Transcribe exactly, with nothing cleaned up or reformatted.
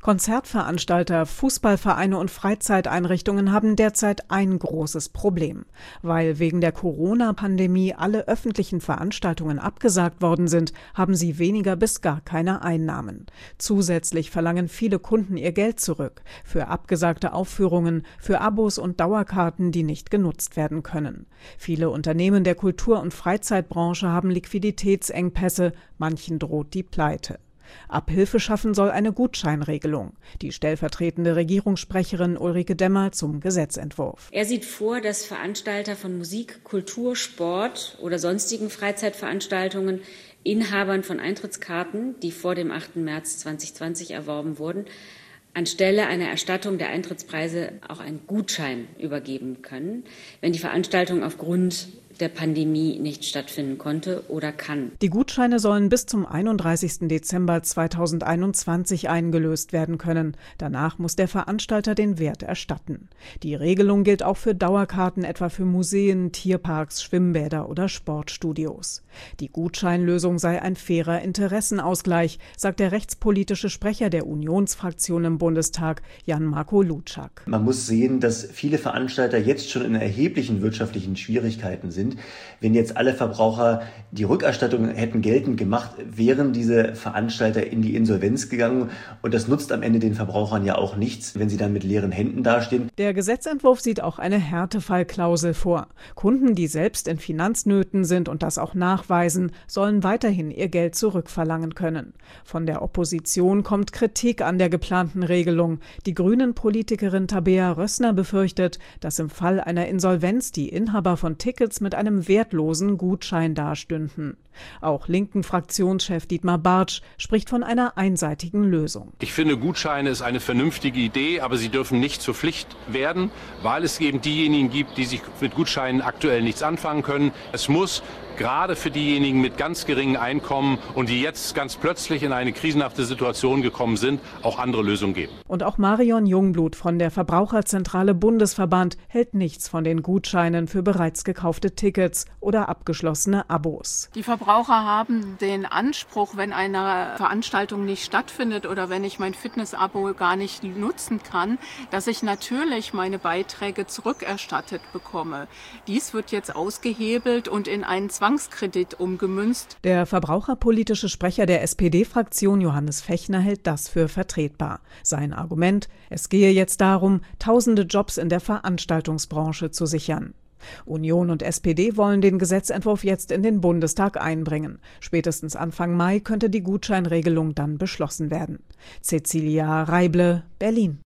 Konzertveranstalter, Fußballvereine und Freizeiteinrichtungen haben derzeit ein großes Problem. Weil wegen der Corona-Pandemie alle öffentlichen Veranstaltungen abgesagt worden sind, haben sie weniger bis gar keine Einnahmen. Zusätzlich verlangen viele Kunden ihr Geld zurück. Für abgesagte Aufführungen, für Abos und Dauerkarten, die nicht genutzt werden können. Viele Unternehmen der Kultur- und Freizeitbranche haben Liquiditätsengpässe, manchen droht die Pleite. Abhilfe schaffen soll eine Gutscheinregelung. Die stellvertretende Regierungssprecherin Ulrike Demmer zum Gesetzentwurf. Er sieht vor, dass Veranstalter von Musik, Kultur, Sport oder sonstigen Freizeitveranstaltungen Inhabern von Eintrittskarten, die vor dem achten März zweitausendzwanzig erworben wurden, anstelle einer Erstattung der Eintrittspreise auch einen Gutschein übergeben können, wenn die Veranstaltung aufgrund der Pandemie nicht stattfinden konnte oder kann. Die Gutscheine sollen bis zum einunddreißigsten Dezember zweitausendeinundzwanzig eingelöst werden können. Danach muss der Veranstalter den Wert erstatten. Die Regelung gilt auch für Dauerkarten, etwa für Museen, Tierparks, Schwimmbäder oder Sportstudios. Die Gutscheinlösung sei ein fairer Interessenausgleich, sagt der rechtspolitische Sprecher der Unionsfraktion im Bundestag, Jan-Marco Lutschak. Man muss sehen, dass viele Veranstalter jetzt schon in erheblichen wirtschaftlichen Schwierigkeiten sind. Wenn jetzt alle Verbraucher die Rückerstattung hätten geltend gemacht, wären diese Veranstalter in die Insolvenz gegangen. Und das nutzt am Ende den Verbrauchern ja auch nichts, wenn sie dann mit leeren Händen dastehen. Der Gesetzentwurf sieht auch eine Härtefallklausel vor. Kunden, die selbst in Finanznöten sind und das auch nachweisen, sollen weiterhin ihr Geld zurückverlangen können. Von der Opposition kommt Kritik an der geplanten Regelung. Die Grünen-Politikerin Tabea Rössner befürchtet, dass im Fall einer Insolvenz die Inhaber von Tickets mit einem wertlosen Gutschein dastünden. Auch linken Fraktionschef Dietmar Bartsch spricht von einer einseitigen Lösung. Ich finde, Gutscheine ist eine vernünftige Idee, aber sie dürfen nicht zur Pflicht werden, weil es eben diejenigen gibt, die sich mit Gutscheinen aktuell nichts anfangen können. Es muss gerade für diejenigen mit ganz geringem Einkommen und die jetzt ganz plötzlich in eine krisenhafte Situation gekommen sind, auch andere Lösungen geben. Und auch Marion Jungblut von der Verbraucherzentrale Bundesverband hält nichts von den Gutscheinen für bereits gekaufte Tickets oder abgeschlossene Abos. Die Verbraucher haben den Anspruch, wenn eine Veranstaltung nicht stattfindet oder wenn ich mein Fitness-Abo gar nicht nutzen kann, dass ich natürlich meine Beiträge zurückerstattet bekomme. Dies wird jetzt ausgehebelt und in einen Zwangskredit umgemünzt. Der verbraucherpolitische Sprecher der S P D-Fraktion Johannes Fechner hält das für vertretbar. Sein Argument: Es gehe jetzt darum, tausende Jobs in der Veranstaltungsbranche zu sichern. Union und S P D wollen den Gesetzentwurf jetzt in den Bundestag einbringen. Spätestens Anfang Mai könnte die Gutscheinregelung dann beschlossen werden. Cecilia Reible, Berlin.